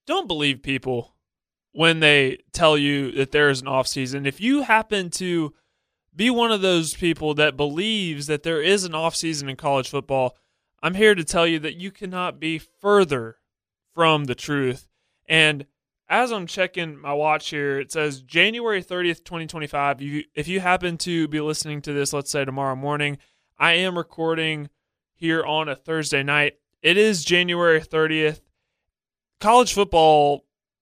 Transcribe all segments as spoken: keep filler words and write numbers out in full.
don't believe people when they tell you that there is an off season. If you happen to be one of those people that believes that there is an off season in college football, I'm here to tell you that you cannot be further from the truth. And as I'm checking my watch here, it says January thirtieth, twenty twenty-five. You, if you happen to be listening to this, let's say tomorrow morning, I am recording here on a Thursday night. It is January thirtieth. College football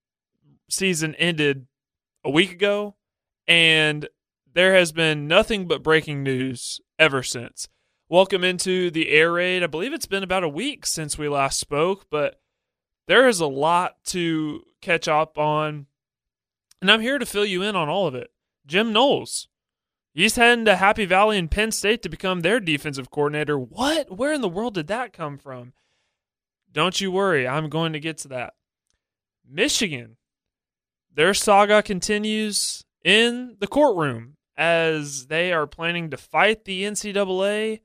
season ended a week ago, and there has been nothing but breaking news ever since. Welcome into the air raid. I believe it's been about a week since we last spoke, but there is a lot to catch up on, and I'm here to fill you in on all of it. Jim Knowles, he's heading to Happy Valley and Penn State to become their defensive coordinator. What? Where in the world did that come from? Don't you worry, I'm going to get to that. Michigan, their saga continues in the courtroom as they are planning to fight the N C double A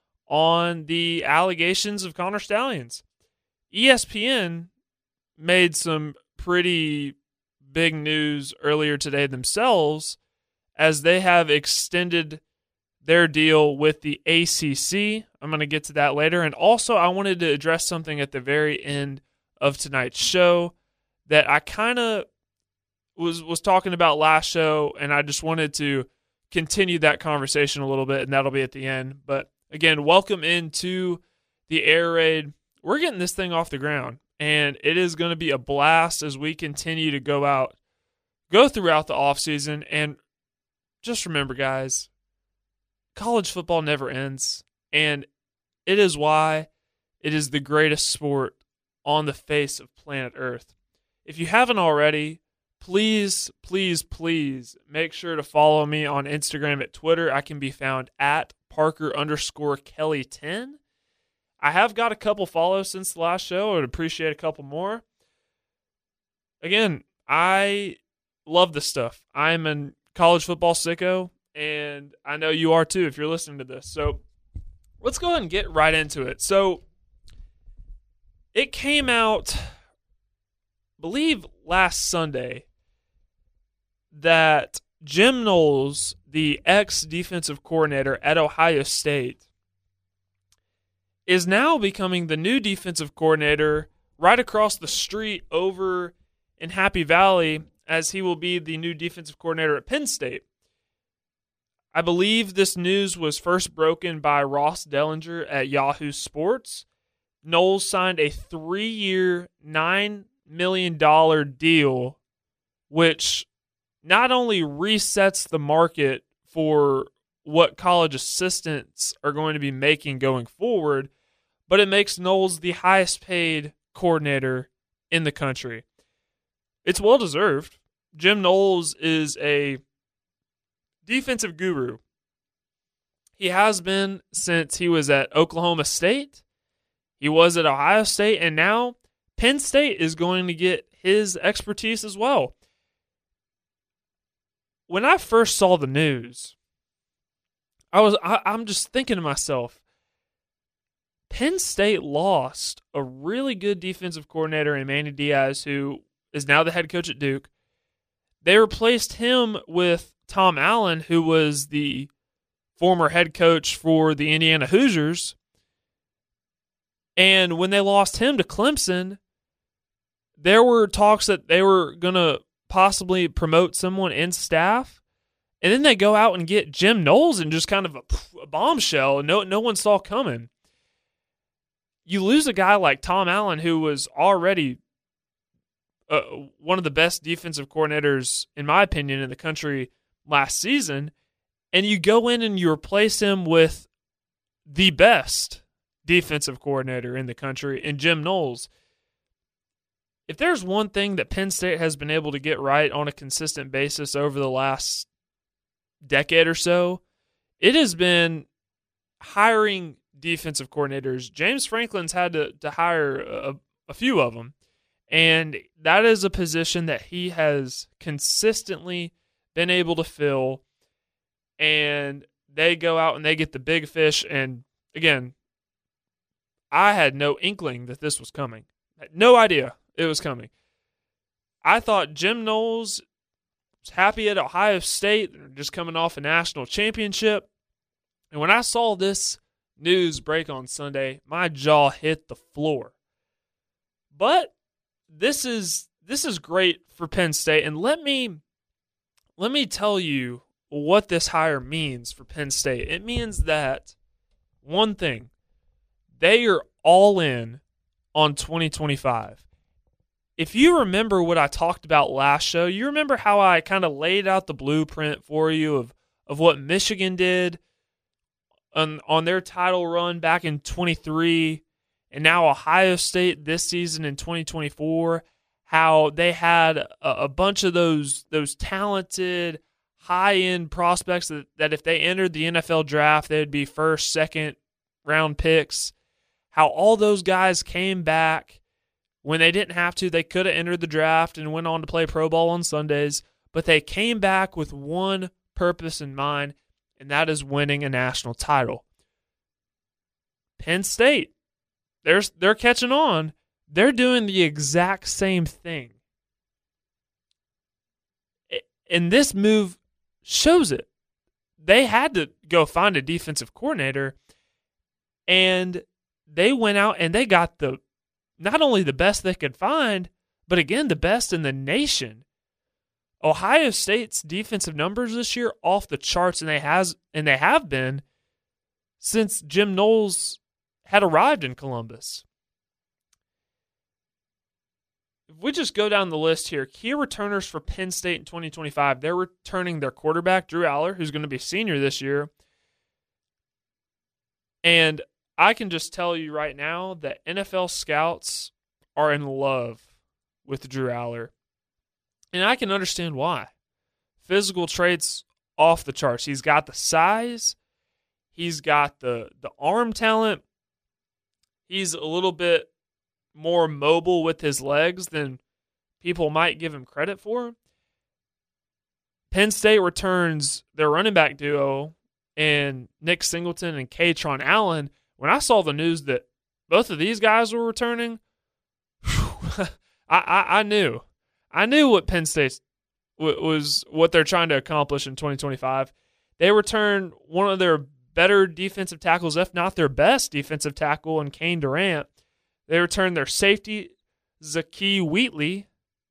on the allegations of Connor Stalions. E S P N made some pretty big news earlier today themselves as they have extended their deal with the A C C. I'm going to get to that later. And also, I wanted to address something at the very end of tonight's show that I kind of was was talking about last show, and I just wanted to continue that conversation a little bit, and that'll be at the end. But again, welcome into the air raid. We're getting this thing off the ground, and it is going to be a blast as we continue to go out, go throughout the offseason. And just remember, guys, college football never ends, and it is why it is the greatest sport on the face of planet Earth. If you haven't already, please, please, please make sure to follow me on Instagram at Twitter. I can be found at Parker underscore Kelly ten. I have got a couple follows since the last show. I would appreciate a couple more. Again, I love this stuff. I'm a college football sicko, and I know you are too if you're listening to this. So let's go ahead and get right into it. So it came out, I believe, last Sunday that Jim Knowles, the ex-defensive coordinator at Ohio State, is now becoming the new defensive coordinator right across the street over in Happy Valley, as he will be the new defensive coordinator at Penn State. I believe this news was first broken by Ross Dellinger at Yahoo Sports. Knowles signed a three-year, nine million dollars deal, which not only resets the market for what college assistants are going to be making going forward, but it makes Knowles the highest paid coordinator in the country. It's well-deserved. Jim Knowles is a defensive guru. He has been since he was at Oklahoma State. He was at Ohio State, and now Penn State is going to get his expertise as well. When I first saw the news, I was I, I'm just thinking to myself, Penn State lost a really good defensive coordinator in Manny Diaz, who is now the head coach at Duke. They replaced him with Tom Allen, who was the former head coach for the Indiana Hoosiers. And when they lost him to Clemson, there were talks that they were going to possibly promote someone in staff. And then they go out and get Jim Knowles and just kind of a, a bombshell no, no one saw coming. You lose a guy like Tom Allen, who was already uh, one of the best defensive coordinators, in my opinion, in the country last season, and you go in and you replace him with the best defensive coordinator in the country in Jim Knowles. If there's one thing that Penn State has been able to get right on a consistent basis over the last decade or so, it has been hiring defensive coordinators. James Franklin's had to, to hire a, a few of them, and that is a position that he has consistently been able to fill, and they go out and they get the big fish. And again, I had no inkling that this was coming. I had no idea it was coming. I thought Jim Knowles was happy at Ohio State. They're just coming off a national championship. And when I saw this news break on Sunday, my jaw hit the floor. But this is this is great for Penn State, and let me let me tell you what this hire means for Penn State. It means that one thing, they are all in on twenty twenty-five. If you remember what I talked about last show, you remember how I kind of laid out the blueprint for you of, of what Michigan did on, on their title run back in twenty-three, and now Ohio State this season in twenty twenty-four, how they had a, a bunch of those those talented, high-end prospects that, that if they entered the N F L draft, they'd be first, second round picks. How all those guys came back when they didn't have to. They could have entered the draft and went on to play pro ball on Sundays, but they came back with one purpose in mind, and that is winning a national title. Penn State, they're, they're catching on. They're doing the exact same thing. And this move shows it. They had to go find a defensive coordinator, and they went out and they got the not only the best they could find, but again, the best in the nation. Ohio State's defensive numbers this year off the charts, and they has and they have been since Jim Knowles had arrived in Columbus. If we just go down the list here, key returners for Penn State in twenty twenty-five, they're returning their quarterback, Drew Aller, who's going to be senior this year. And I can just tell you right now that N F L scouts are in love with Drew Aller. And I can understand why. Physical traits off the charts. He's got the size. He's got the, the arm talent. He's a little bit more mobile with his legs than people might give him credit for. Penn State returns their running back duo in Nick Singleton and Katron Allen. When I saw the news that both of these guys were returning, I, I, I knew. I knew what Penn State w- was, what they're trying to accomplish in twenty twenty-five. They returned one of their better defensive tackles, if not their best defensive tackle, in Kane Durant. They returned their safety, Zakee Wheatley.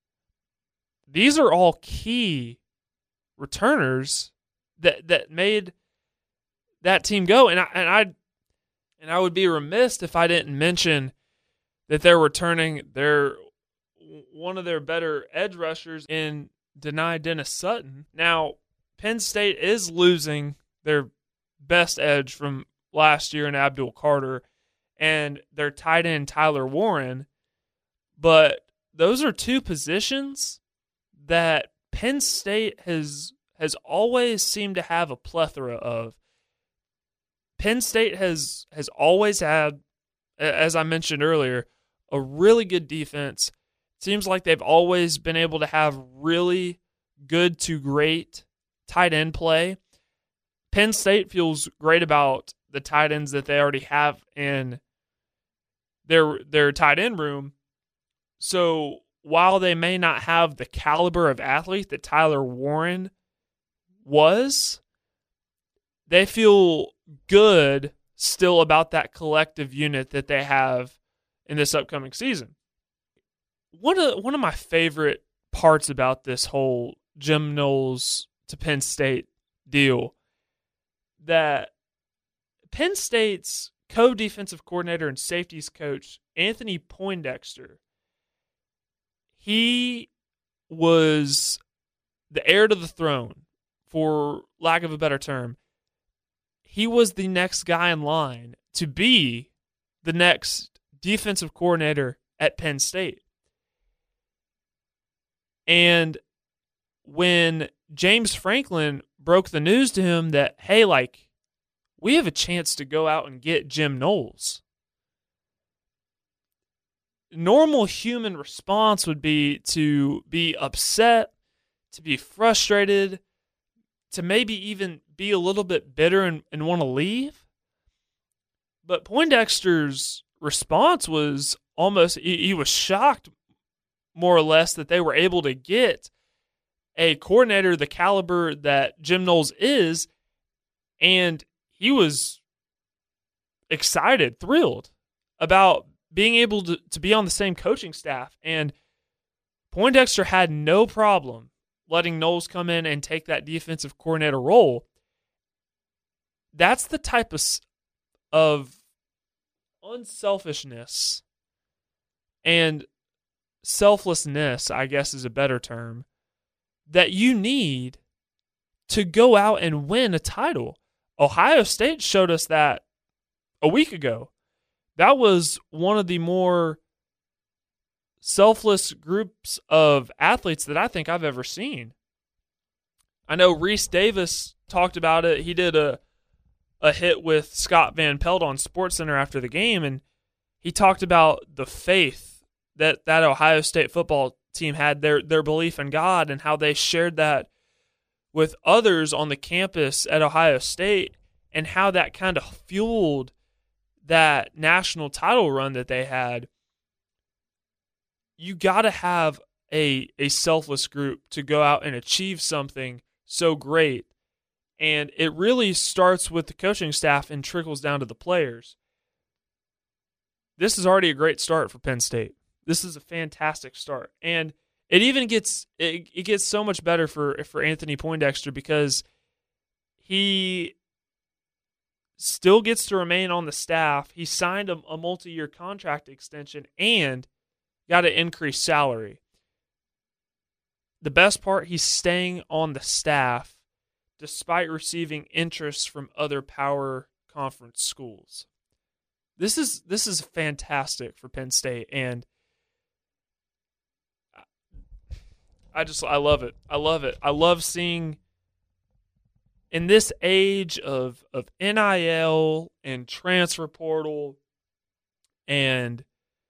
These are all key returners that that made that team go. And I and I and I would be remiss if I didn't mention that they're returning their one of their better edge rushers in Deni Dennis Sutton. Now, Penn State is losing their best edge from last year in Abdul Carter and their tight end Tyler Warren, but those are two positions that Penn State has has always seemed to have a plethora of. Penn State has has always had, as I mentioned earlier, a really good defense. It seems like they've always been able to have really good to great tight end play. Penn State feels great about the tight ends that they already have in their their tight end room. So while they may not have the caliber of athlete that Tyler Warren was, they feel good still about that collective unit that they have in this upcoming season. One of one of my favorite parts about this whole Jim Knowles to Penn State deal, that Penn State's co-defensive coordinator and safeties coach, Anthony Poindexter, he was the heir to the throne, for lack of a better term. He was the next guy in line to be the next defensive coordinator at Penn State. And when James Franklin broke the news to him that, hey, like, we have a chance to go out and get Jim Knowles, normal human response would be to be upset, to be frustrated, to maybe even be a little bit bitter and, and want to leave. But Poindexter's response was almost, he, he was shocked more or less, that they were able to get a coordinator the caliber that Jim Knowles is, and he was excited, thrilled about being able to, to be on the same coaching staff. And Poindexter had no problem letting Knowles come in and take that defensive coordinator role. That's the type of, of unselfishness and selflessness, I guess is a better term, that you need to go out and win a title. Ohio State showed us that a week ago. That was one of the more selfless groups of athletes that I think I've ever seen. I know Reese Davis talked about it. He did a a hit with Scott Van Pelt on SportsCenter after the game, and he talked about the faith that that Ohio State football team had, their their belief in God, and how they shared that with others on the campus at Ohio State, and how that kind of fueled that national title run that they had. You got to have a a selfless group to go out and achieve something so great. And it really starts with the coaching staff and trickles down to the players. This is already a great start for Penn State. This is a fantastic start. And it even gets it, it gets so much better for, for Anthony Poindexter, because he still gets to remain on the staff. He signed a, a multi-year contract extension and got an increased salary. The best part, he's staying on the staff despite receiving interest from other power conference schools. This is this is fantastic for Penn State, and I just I love it. I love it. I love seeing, in this age of of N I L and transfer portal, and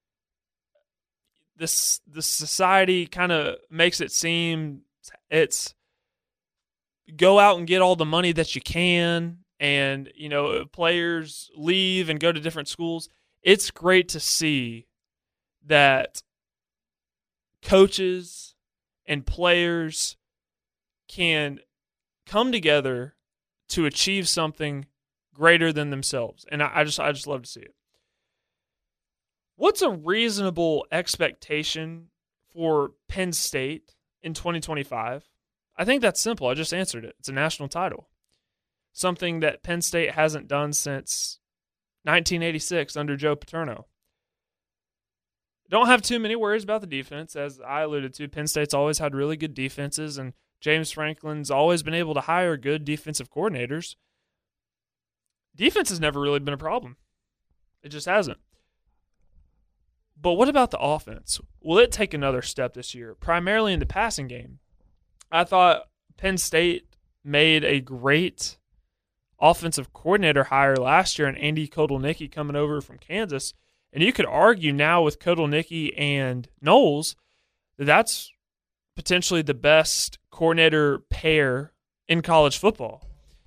this this society kind of makes it seem it's go out and get all the money that you can, and you know, players leave and go to different schools. It's great to see that coaches and players can come together to achieve something greater than themselves, and I, I just I just love to see it. What's a reasonable expectation for Penn State in twenty twenty-five? I think that's simple. I just answered it. It's a national title. Something that Penn State hasn't done since nineteen eighty-six under Joe Paterno. Don't have too many worries about the defense. As I alluded to, Penn State's always had really good defenses, and James Franklin's always been able to hire good defensive coordinators. Defense has never really been a problem. It just hasn't. But what about the offense? Will it take another step this year, primarily in the passing game? I thought Penn State made a great offensive coordinator hire last year, and Andy Kotelnicki coming over from Kansas. And you could argue now with Kotelnicki and Knowles that that's potentially the best coordinator pair in college football.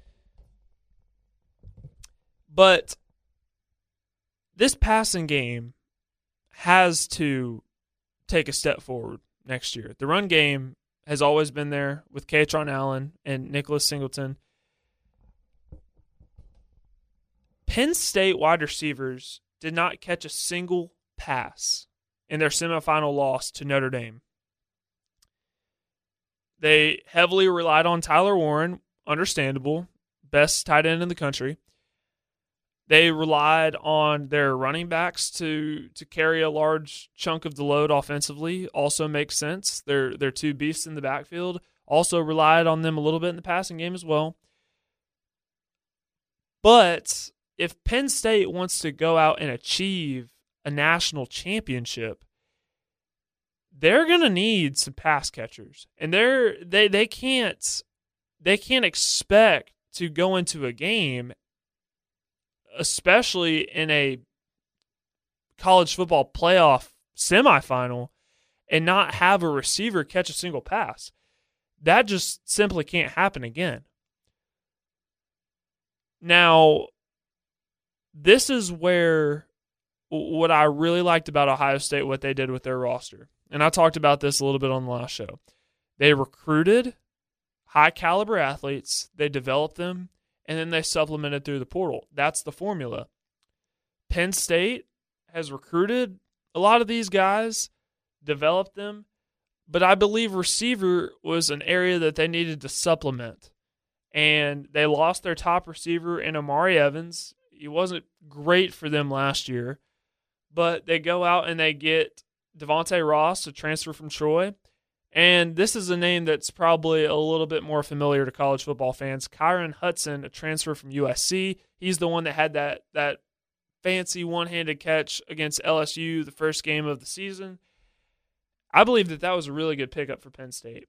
But this passing game has to take a step forward next year. The run game has always been there with Katron Allen and Nicholas Singleton. Penn State wide receivers did not catch a single pass in their semifinal loss to Notre Dame. They heavily relied on Tyler Warren, understandable, best tight end in the country. They relied on their running backs to to carry a large chunk of the load offensively. Also makes sense. They're, they're two beasts in the backfield. Also relied on them a little bit in the passing game as well. But if Penn State wants to go out and achieve a national championship, they're going to need some pass catchers. And they're they they can't they can't expect to go into a game, especially in a college football playoff semifinal, and not have a receiver catch a single pass. That just simply can't happen again. Now, this is where what I really liked about Ohio State, what they did with their roster. and I talked about this a little bit on the last show. They recruited high-caliber athletes, they developed them, and then they supplemented through the portal. That's the formula. Penn State has recruited a lot of these guys, developed them, but I believe receiver was an area that they needed to supplement. And they lost their top receiver in Amari Evans. He wasn't great for them last year, but they go out and they get Devontae Ross, a transfer from Troy. And this is a name that's probably a little bit more familiar to college football fans. Kyron Hudson, a transfer from U S C. He's the one that had that that fancy one-handed catch against L S U the first game of the season. I believe that that was a really good pickup for Penn State.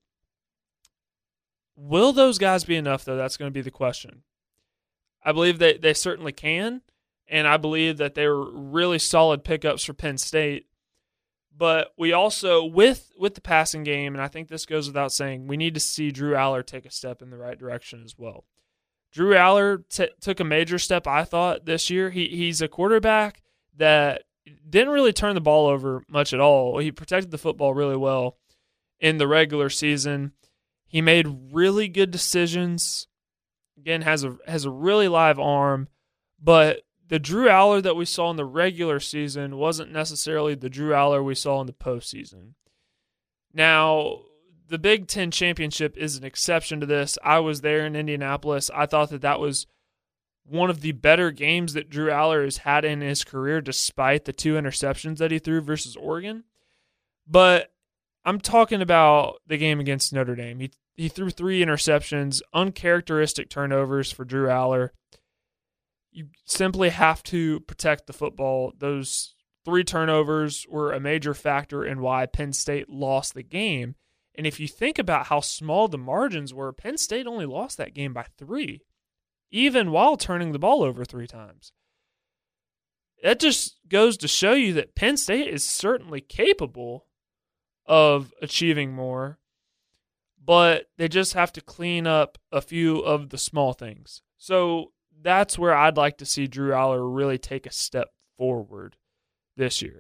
Will those guys be enough, though? That's going to be the question. I believe that they certainly can, and I believe that they were really solid pickups for Penn State. But we also, with with the passing game, and I think this goes without saying, we need to see Drew Aller take a step in the right direction as well. Drew Aller t- took a major step, I thought, this year. He He's a quarterback that didn't really turn the ball over much at all. He protected the football really well in the regular season. He made really good decisions. Again, has a has a really live arm, but the Drew Aller that we saw in the regular season wasn't necessarily the Drew Aller we saw in the postseason. Now, the Big Ten Championship is an exception to this. I was there in Indianapolis. I thought that that was one of the better games that Drew Aller has had in his career, despite the two interceptions that he threw versus Oregon. But I'm talking about the game against Notre Dame. He he threw three interceptions, uncharacteristic turnovers for Drew Aller. You simply have to protect the football. Those three turnovers were a major factor in why Penn State lost the game. And if you think about how small the margins were, Penn State only lost that game by three, even while turning the ball over three times. That just goes to show you that Penn State is certainly capable of achieving more, but they just have to clean up a few of the small things. So that's where I'd like to see Drew Aller really take a step forward this year.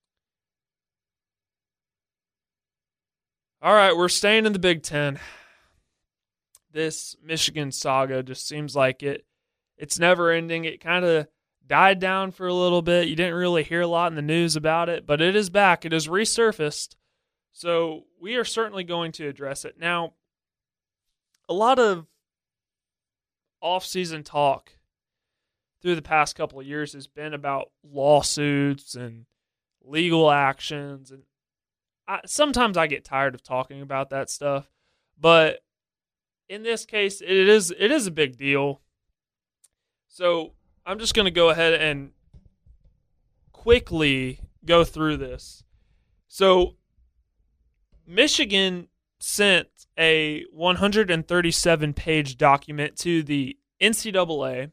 All right, we're staying in the Big Ten. This Michigan saga just seems like it it's never ending. It kind of died down for a little bit. You didn't really hear a lot in the news about it, but it is back. It has resurfaced. So we are certainly going to address it. Now, a lot of off-season talk through the past couple of years has been about lawsuits and legal actions. And I, sometimes I get tired of talking about that stuff. But in this case, it is it is a big deal. So I'm just going to go ahead and quickly go through this. So Michigan sent a one hundred thirty-seven page document to the N C double A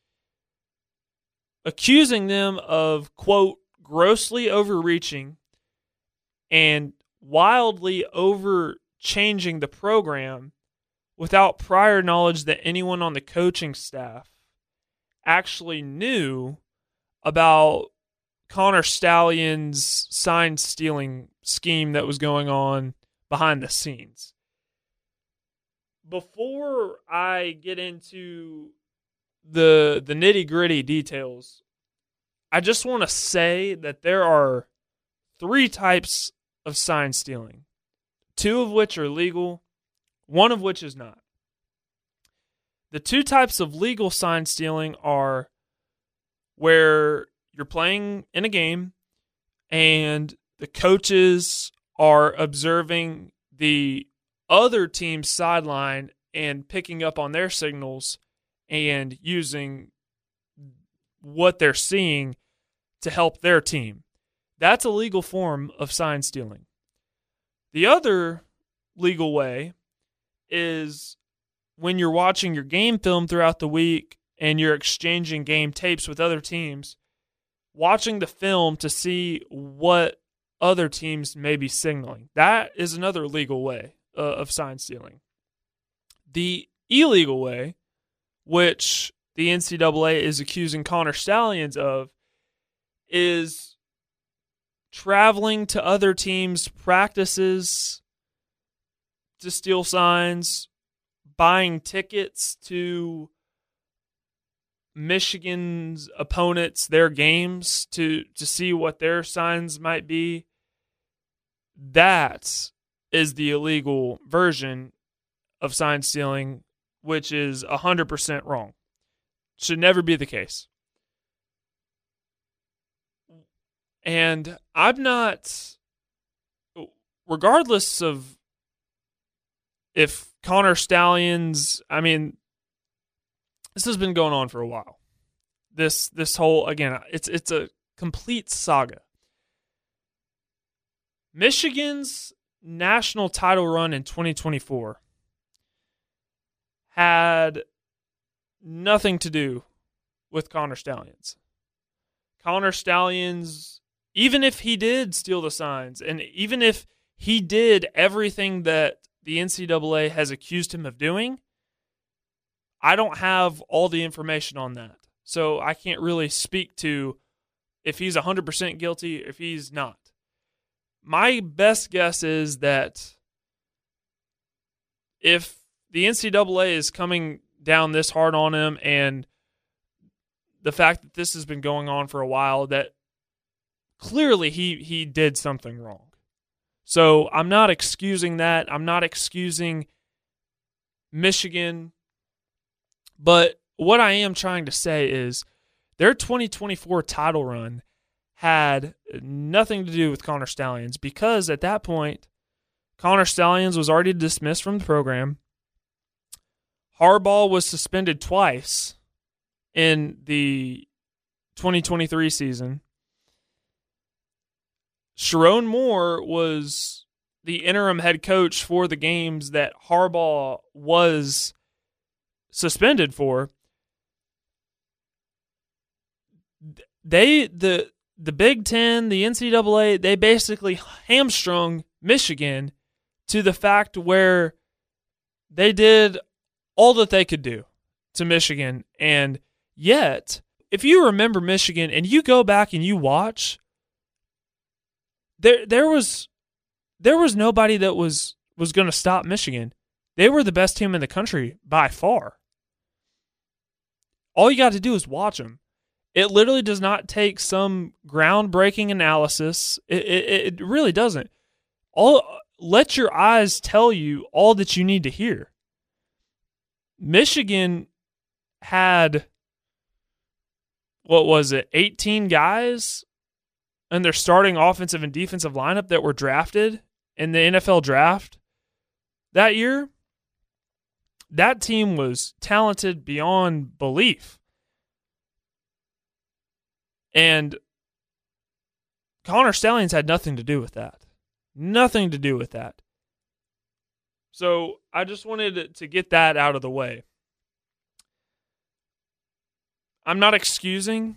accusing them of, quote, grossly overreaching and wildly overchanging the program without prior knowledge that anyone on the coaching staff actually knew about Connor Stalions' sign stealing scheme that was going on behind the scenes. Before I get into the the nitty-gritty details, I just want to say that there are three types of sign stealing, two of which are legal, one of which is not. The two types of legal sign stealing are where you're playing in a game and the coaches are observing the other team's sideline and picking up on their signals and using what they're seeing to help their team. That's a legal form of sign stealing. The other legal way is when you're watching your game film throughout the week and you're exchanging game tapes with other teams, watching the film to see what other teams may be signaling. That is another legal way uh, of sign stealing. The illegal way, which the N C double A is accusing Connor Stalions of, is traveling to other teams' practices to steal signs, buying tickets to Michigan's opponents, their games, to, to see what their signs might be. That is the illegal version of sign stealing, which is one hundred percent wrong. Should never be the case. And I'm not, regardless of if Connor Stalions, I mean, this has been going on for a while. This this whole, again, it's it's a complete saga. Michigan's national title run in twenty twenty-four had nothing to do with Connor Stalions. Connor Stalions, even if he did steal the signs, and even if he did everything that the N C double A has accused him of doing, I don't have all the information on that. So I can't really speak to if he's one hundred percent guilty, if he's not. My best guess is that if the N C double A is coming down this hard on him, and the fact that this has been going on for a while, that clearly he, he did something wrong. So I'm not excusing that. I'm not excusing Michigan. But what I am trying to say is their twenty twenty-four title run had nothing to do with Connor Stalions, because at that point, Connor Stalions was already dismissed from the program. Harbaugh was suspended twice in the twenty twenty-three season. Sherrone Moore was the interim head coach for the games that Harbaugh was suspended for. They the the Big Ten, the N C double A, they basically hamstrung Michigan to the fact where they did all that they could do to Michigan. And yet, if you remember Michigan and you go back and you watch, there there was there was nobody that was was going to stop Michigan. They were the best team in the country by far. All you got to do is watch them. It literally does not take some groundbreaking analysis. It, it, it really doesn't. All let your eyes tell you all that you need to hear. Michigan had, what was it, eighteen guys in their starting offensive and defensive lineup that were drafted in the N F L draft that year. That team was talented beyond belief. And Connor Stalions had nothing to do with that. Nothing to do with that. So I just wanted to get that out of the way. I'm not excusing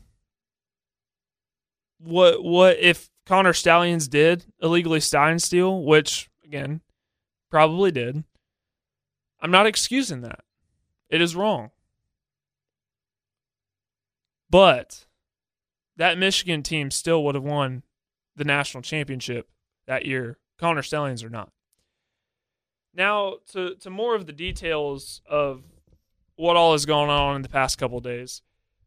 what what if Connor Stalions did illegally sign steal, which, again, probably did. I'm not excusing that. It is wrong. But that Michigan team still would have won the national championship that year, Connor Stalions or not. Now, to, to more of the details of what all has gone on in the past couple of days.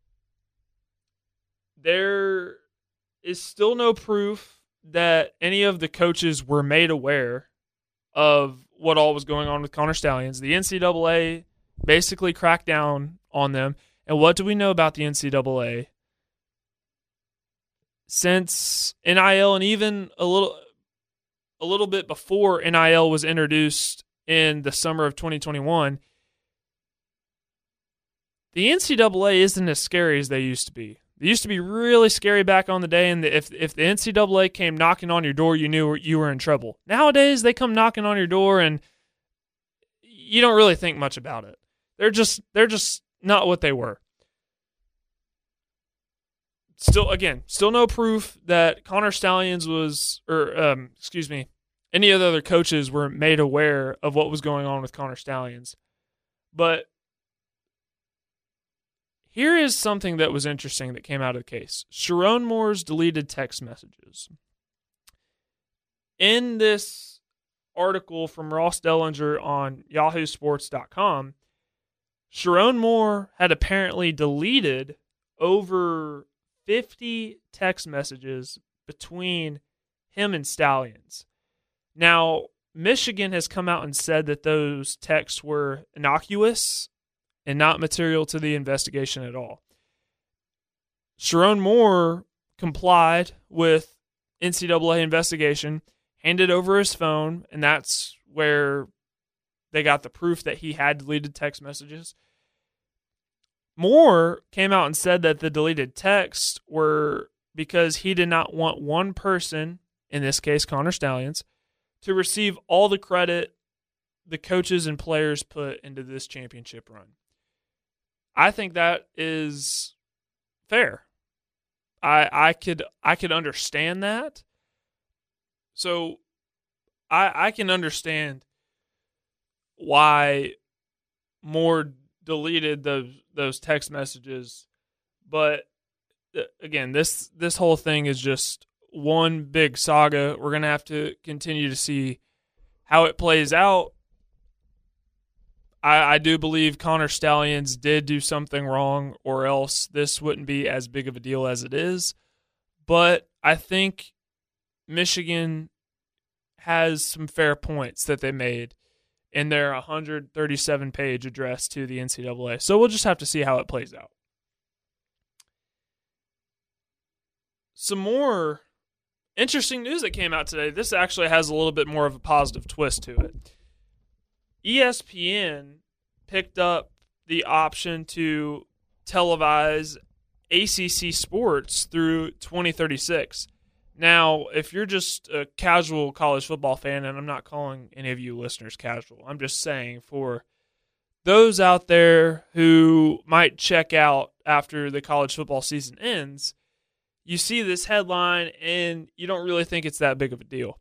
There is still no proof that any of the coaches were made aware of what all was going on with Connor Stalions. The N C double A basically cracked down on them. And what do we know about the N C double A? Since N I L, and even a little a little bit before N I L was introduced in the summer of twenty twenty-one, the N C double A isn't as scary as they used to be. They used to be really scary back on the day, and if if the N C double A came knocking on your door, you knew you were in trouble. Nowadays, they come knocking on your door, and you don't really think much about it. They're just they're just not what they were. Still, again, still no proof that Connor Stalions was, or um, excuse me, any of the other coaches were made aware of what was going on with Connor Stalions. But here is something that was interesting that came out of the case. Sherrone Moore's deleted text messages. in this article from Ross Dellinger on yahoo sports dot com, Sherrone Moore had apparently deleted over fifty text messages between him and Stalions. Now, Michigan has come out and said that those texts were innocuous and not material to the investigation at all. Sherrone Moore complied with N C double A investigation, handed over his phone, and that's where they got the proof that he had deleted text messages. Moore came out and said that the deleted texts were because he did not want one person, in this case Connor Stalions, to receive all the credit the coaches and players put into this championship run. I think that is fair. I I could I could understand that. So I I can understand why Moore deleted those those text messages, but again, this this whole thing is just one big saga. We're going to have to continue to see how it plays out. I, I do believe Connor Stalions did do something wrong, or else this wouldn't be as big of a deal as it is. But I think Michigan has some fair points that they made in their one hundred thirty-seven page address to the N C double A. So we'll just have to see how it plays out. Some more interesting news that came out today. This actually has a little bit more of a positive twist to it. E S P N picked up the option to televise A C C sports through twenty thirty-six. Now, if you're just a casual college football fan, and I'm not calling any of you listeners casual, I'm just saying for those out there who might check out after the college football season ends, you see this headline and you don't really think it's that big of a deal.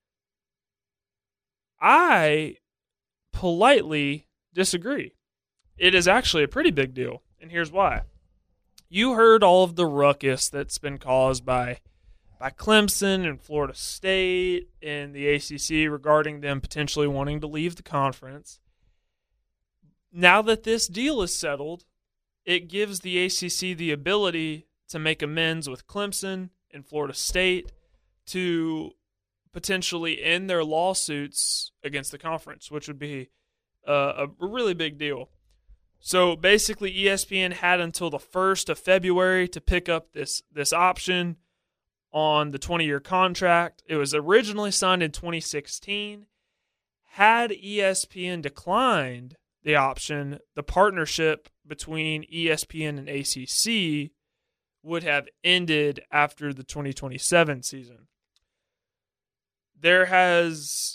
I politely disagree. It is actually a pretty big deal, and here's why. You heard all of the ruckus that's been caused by by Clemson and Florida State and the A C C regarding them potentially wanting to leave the conference. Now that this deal is settled, it gives the A C C the ability to make amends with Clemson and Florida State to potentially end their lawsuits against the conference, which would be uh, a really big deal. So basically, E S P N had until the first of February to pick up this this option on the twenty-year contract. It was originally signed in twenty sixteen. Had E S P N declined the option, the partnership between E S P N and A C C would have ended after the twenty twenty-seven season. There has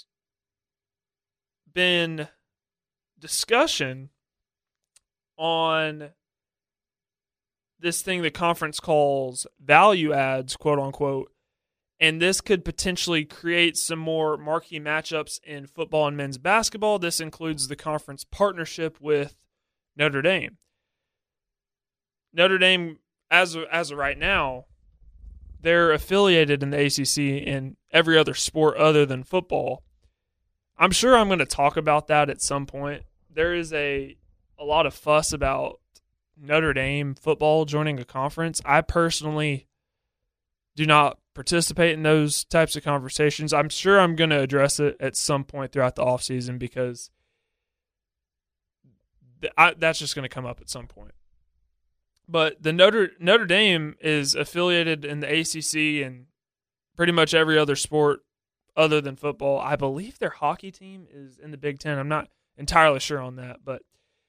been discussion on this thing the conference calls value adds, quote unquote, and this could potentially create some more marquee matchups in football and men's basketball. This includes the conference partnership with Notre Dame. Notre Dame, as of, as of right now, they're affiliated in the A C C in every other sport other than football. I'm sure I'm going to talk about that at some point. There is a a lot of fuss about Notre Dame football joining a conference. I personally do not participate in those types of conversations. I'm sure I'm going to address it at some point throughout the offseason because th- I, that's just going to come up at some point. But the Notre Notre Dame is affiliated in the A C C and pretty much every other sport other than football. I believe their hockey team is in the Big Ten. I'm not entirely sure on that, but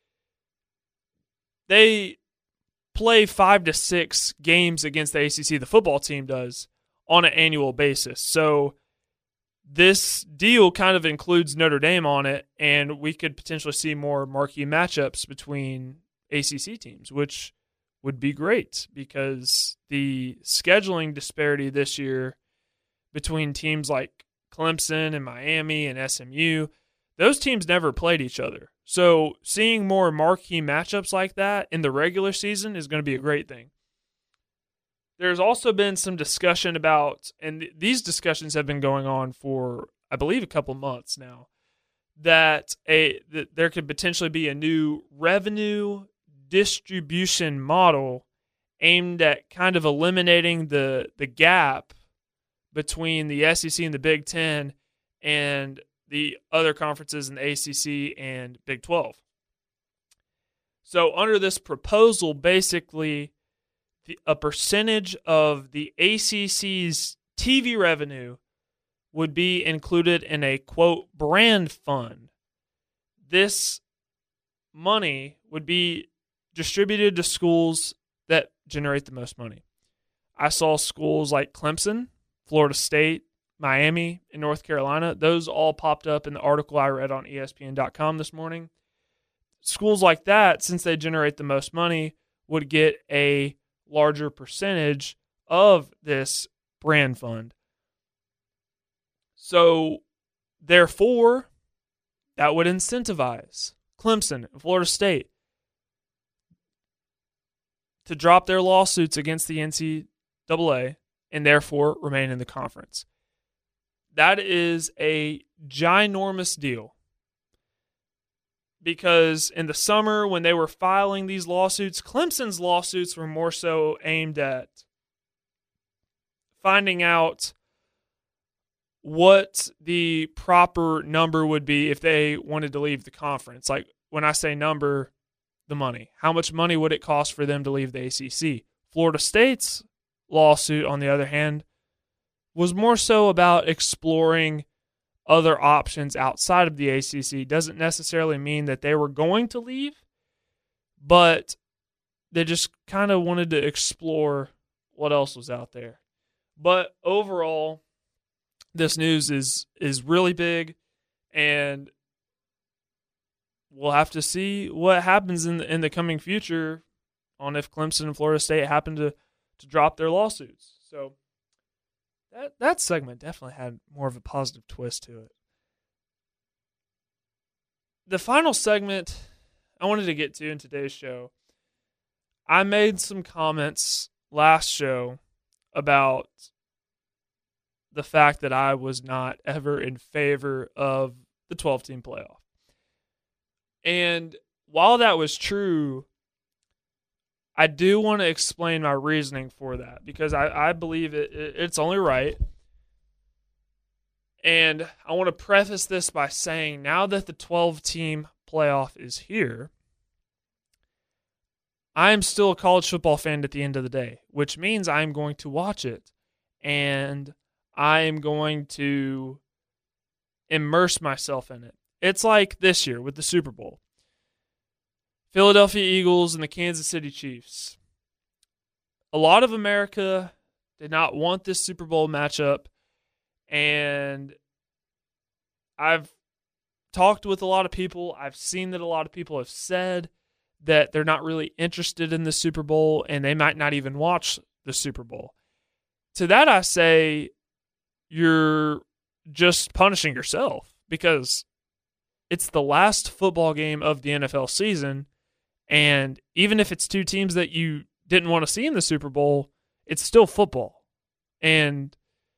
they play five to six games against the A C C, the football team does, on an annual basis. So this deal kind of includes Notre Dame on it, and we could potentially see more marquee matchups between A C C teams, which would be great because the scheduling disparity this year between teams like Clemson and Miami and S M U, those teams never played each other. So seeing more marquee matchups like that in the regular season is going to be a great thing. There's also been some discussion about, and th- these discussions have been going on for, I believe, a couple months now, that a that there could potentially be a new revenue distribution model aimed at kind of eliminating the the gap between the S E C and the Big Ten and the other conferences in the A C C and Big twelve. So under this proposal, basically, the, a percentage of the A C C's T V revenue would be included in a, quote, brand fund. This money would be distributed to schools that generate the most money. I saw schools like Clemson, Florida State, Miami, and North Carolina. Those all popped up in the article I read on E S P N dot com this morning. Schools like that, since they generate the most money, would get a larger percentage of this brand fund. So, therefore, that would incentivize Clemson and Florida State to drop their lawsuits against the N C double A and therefore remain in the conference. That is a ginormous deal. Because in the summer, when they were filing these lawsuits, Clemson's lawsuits were more so aimed at finding out what the proper number would be if they wanted to leave the conference. Like, when I say number, the money. How much money would it cost for them to leave the A C C? Florida State's lawsuit, on the other hand, was more so about exploring other options outside of the A C C. Doesn't necessarily mean that they were going to leave, but they just kind of wanted to explore what else was out there. But overall, this news is is really big, and we'll have to see what happens in the, in the coming future on if Clemson and Florida State happen to, to drop their lawsuits. So that that segment definitely had more of a positive twist to it. The final segment I wanted to get to in today's show, I made some comments last show about the fact that I was not ever in favor of the twelve-team playoff. And while that was true, I do want to explain my reasoning for that, because I, I believe it, it, it's only right. And I want to preface this by saying, now that the twelve-team playoff is here, I am still a college football fan at the end of the day, which means I'm going to watch it. And I am going to immerse myself in it. It's like this year with the Super Bowl. Philadelphia Eagles and the Kansas City Chiefs. A lot of America did not want this Super Bowl matchup, and I've talked with a lot of people. I've seen that a lot of people have said that they're not really interested in the Super Bowl, and they might not even watch the Super Bowl. To that I say, you're just punishing yourself, because it's the last football game of the N F L season, and even if it's two teams that you didn't want to see in the Super Bowl, it's still football. And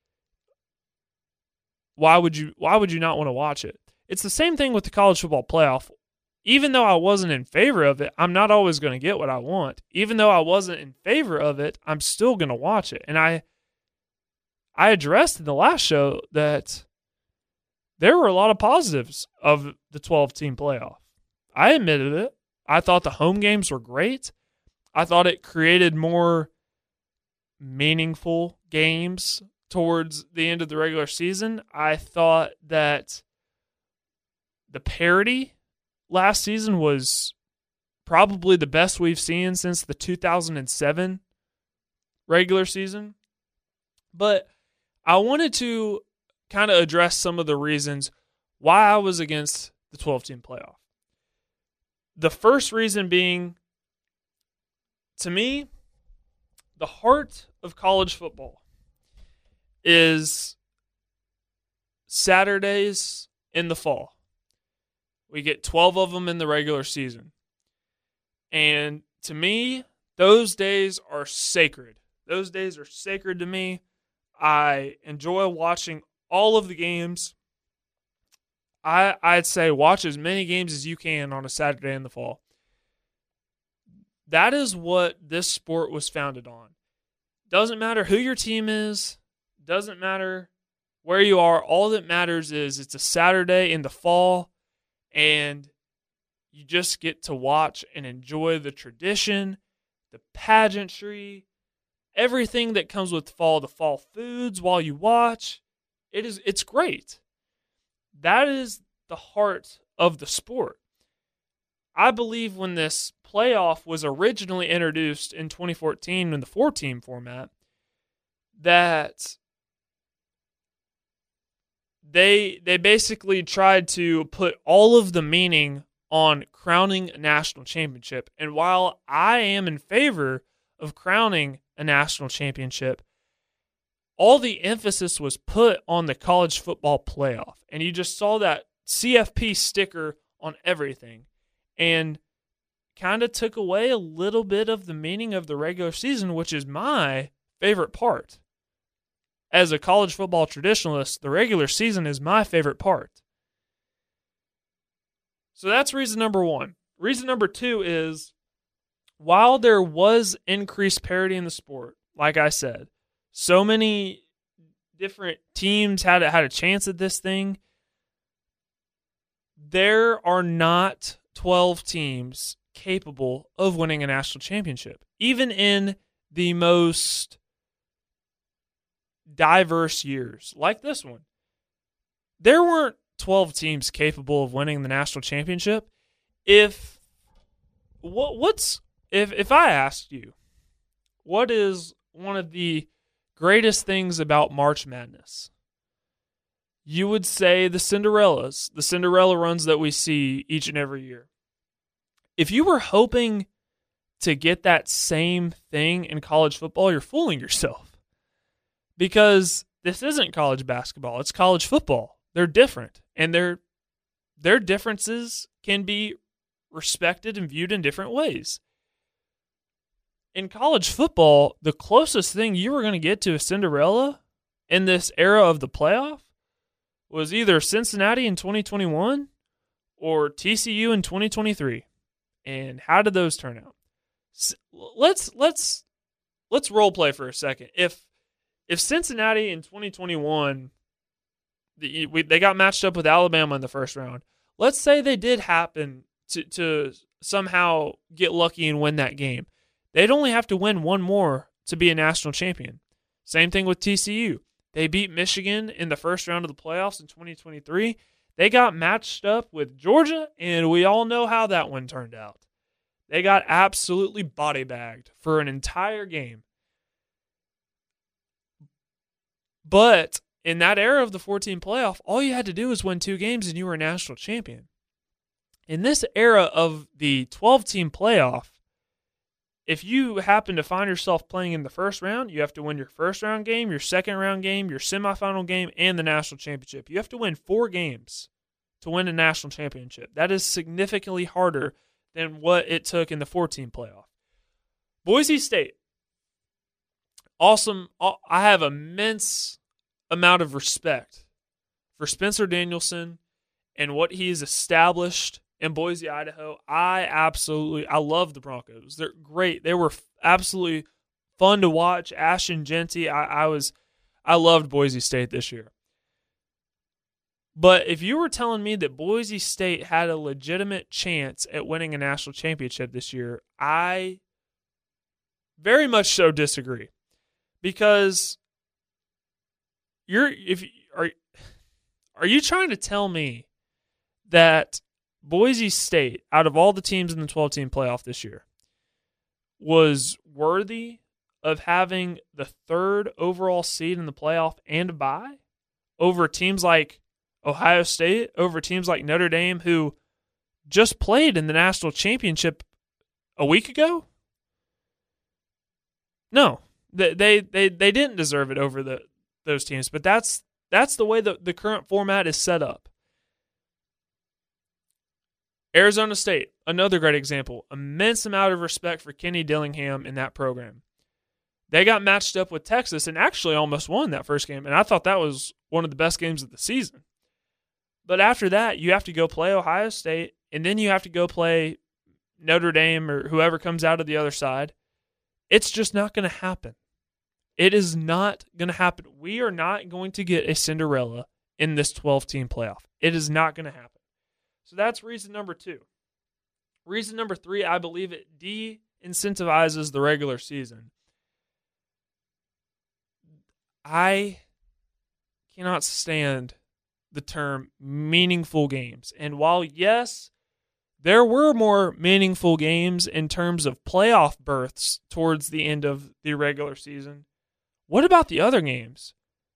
why would you why would you not want to watch it? It's the same thing with the college football playoff. Even though I wasn't in favor of it, I'm not always going to get what I want. Even though I wasn't in favor of it, I'm still going to watch it. And I I addressed in the last show that there were a lot of positives of the twelve-team playoff. I admitted it. I thought the home games were great. I thought it created more meaningful games towards the end of the regular season. I thought that the parity last season was probably the best we've seen since the two thousand seven regular season. But I wanted to kind of address some of the reasons why I was against the twelve-team playoff. The first reason being, to me, the heart of college football is Saturdays in the fall. We get twelve of them in the regular season. And to me, those days are sacred. Those days are sacred to me. I enjoy watching all of the games. I, I'd say watch as many games as you can on a Saturday in the fall. That is what this sport was founded on. Doesn't matter who your team is. Doesn't matter where you are. All that matters is it's a Saturday in the fall, and you just get to watch and enjoy the tradition, the pageantry, everything that comes with fall, the fall foods while you watch. It is, it's great. That is the heart of the sport. I believe when this playoff was originally introduced in twenty fourteen in the four-team format, that they they basically tried to put all of the meaning on crowning a national championship. And while I am in favor of crowning a national championship, all the emphasis was put on the college football playoff. And you just saw that C F P sticker on everything. And kind of took away a little bit of the meaning of the regular season, which is my favorite part. As a college football traditionalist, the regular season is my favorite part. So that's reason number one. Reason number two is, while there was increased parity in the sport, like I said, so many different teams had had a chance at this thing, there are not twelve teams capable of winning a national championship. Even in the most diverse years, like this one, there weren't twelve teams capable of winning the national championship. If what what's if if I asked you, what is one of the greatest things about March Madness, you would say the Cinderellas, the Cinderella runs that we see each and every year. If you were hoping to get that same thing in college football, you're fooling yourself. Because this isn't college basketball, it's college football. They're different, and their their differences can be respected and viewed in different ways. In college football, the closest thing you were going to get to a Cinderella in this era of the playoff was either Cincinnati in twenty twenty-one or T C U in twenty twenty-three. And how did those turn out? Let's let's let's role play for a second. If if Cincinnati in twenty twenty-one, the, we, they got matched up with Alabama in the first round. Let's say they did happen to to somehow get lucky and win that game. They'd only have to win one more to be a national champion. Same thing with T C U. They beat Michigan in the first round of the playoffs in twenty twenty-three. They got matched up with Georgia, and we all know how that one turned out. They got absolutely body bagged for an entire game. But in that era of the four-team playoff, all you had to do was win two games and you were a national champion. In this era of the twelve-team playoff, if you happen to find yourself playing in the first round, you have to win your first round game, your second round game, your semifinal game, and the national championship. You have to win four games to win a national championship. That is significantly harder than what it took in the four-team playoff. Boise State. Awesome. I have immense amount of respect for Spencer Danielson and what he's established in Boise, Idaho. I absolutely, I love the Broncos. They're great. They were absolutely fun to watch. Ashton Jeanty, I, I was, I loved Boise State this year. But if you were telling me that Boise State had a legitimate chance at winning a national championship this year, I very much so disagree. Because you're, if are, are you trying to tell me that Boise State, out of all the teams in the twelve-team playoff this year, was worthy of having the third overall seed in the playoff and a bye over teams like Ohio State, over teams like Notre Dame, who just played in the national championship a week ago? No, they they they, they didn't deserve it over the those teams, but that's that's the way the, the current format is set up. Arizona State, another great example. Immense amount of respect for Kenny Dillingham in that program. They got matched up with Texas and actually almost won that first game, and I thought that was one of the best games of the season. But after that, you have to go play Ohio State, and then you have to go play Notre Dame or whoever comes out of the other side. It's just not going to happen. It is not going to happen. We are not going to get a Cinderella in this twelve-team playoff. It is not going to happen. So that's reason number two. Reason number three, I believe it de-incentivizes the regular season. I cannot stand the term meaningful games. And while, yes, there were more meaningful games in terms of playoff berths towards the end of the regular season, what about the other games?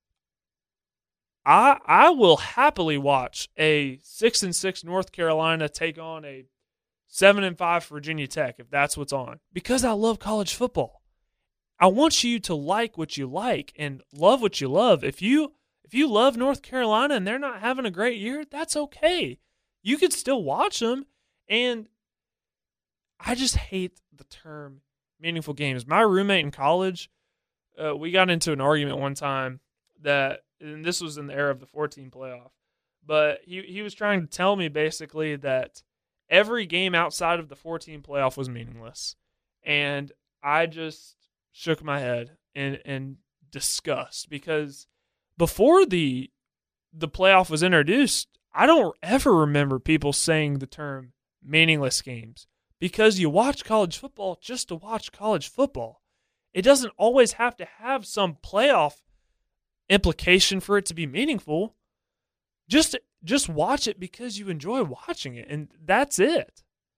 I I will happily watch a six and six North Carolina take on a seven and five Virginia Tech if that's what's on, because I love college football. I want you to like what you like and love what you love. If you if you love North Carolina and they're not having a great year, that's okay. You could still watch them. And I just hate the term meaningful games. My roommate in college, uh, we got into an argument one time that, and this was in the era of the fourteen playoff, but he, he was trying to tell me basically that every game outside of the fourteen playoff was meaningless. And I just shook my head in, in disgust, because before the the playoff was introduced, I don't ever remember people saying the term meaningless games, because you watch college football just to watch college football. It doesn't always have to have some playoff implication for it to be meaningful. Just just watch it because you enjoy watching it, and that's it.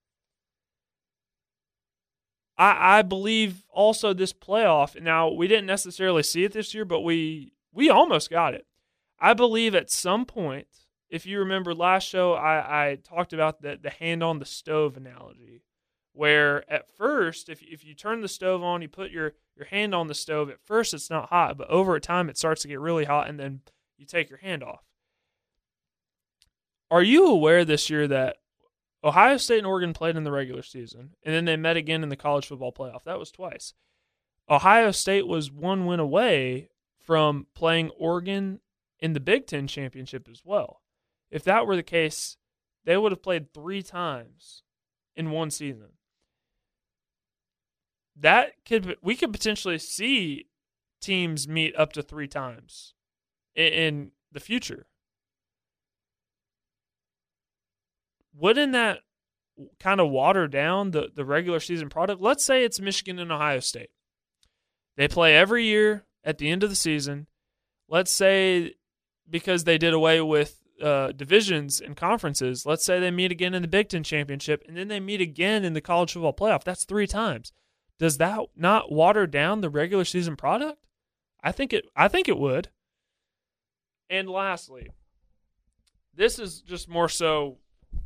I I believe also this playoff, now we didn't necessarily see it this year, but we we almost got it. I believe at some point, if you remember last show, I, I talked about the, the hand on the stove analogy, where at first, if if you turn the stove on, you put your, your hand on the stove, at first it's not hot, but over time it starts to get really hot, and then you take your hand off. Are you aware this year that Ohio State and Oregon played in the regular season, and then they met again in the college football playoff? That was twice. Ohio State was one win away from playing Oregon in the Big Ten championship as well. If that were the case, they would have played three times in one season. That could we could potentially see teams meet up to three times in, in the future. Wouldn't that kind of water down the, the regular season product? Let's say it's Michigan and Ohio State. They play every year at the end of the season. Let's say because they did away with uh, divisions and conferences, let's say they meet again in the Big Ten championship, and then they meet again in the college football playoff. That's three times. Does that not water down the regular season product? I think it. I think it would. And lastly, this is just more so.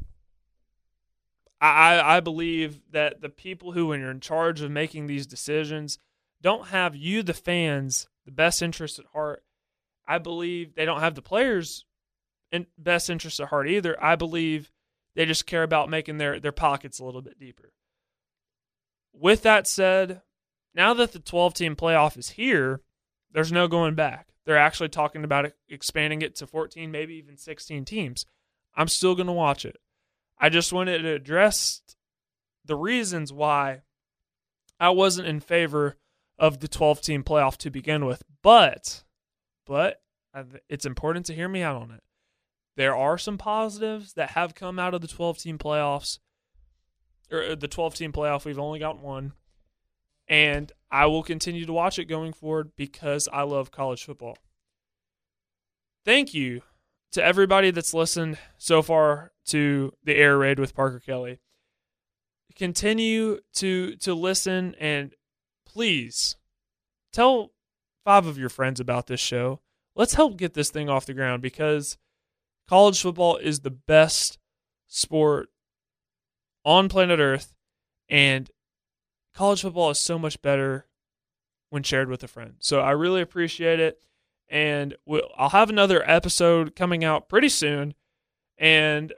I I believe that the people who are in charge of making these decisions don't have you, the fans, the best interest at heart. I believe they don't have the players' in best interest at heart either. I believe they just care about making their, their pockets a little bit deeper. With that said, now that the twelve-team playoff is here, there's no going back. They're actually talking about expanding it to fourteen, maybe even sixteen teams. I'm still going to watch it. I just wanted to address the reasons why I wasn't in favor of the twelve-team playoff to begin with. But, but it's important to hear me out on it. There are some positives that have come out of the twelve-team playoffs, or the twelve-team playoff. We've only got one. And I will continue to watch it going forward because I love college football. Thank you to everybody that's listened so far to the Air Raid with Parker Kelly. Continue to to listen, and please tell five of your friends about this show. Let's help get this thing off the ground, because college football is the best sport on planet Earth, and college football is so much better when shared with a friend. So I really appreciate it. And we'll, I'll have another episode coming out pretty soon, and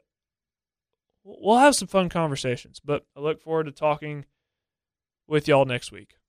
we'll have some fun conversations. But I look forward to talking with y'all next week.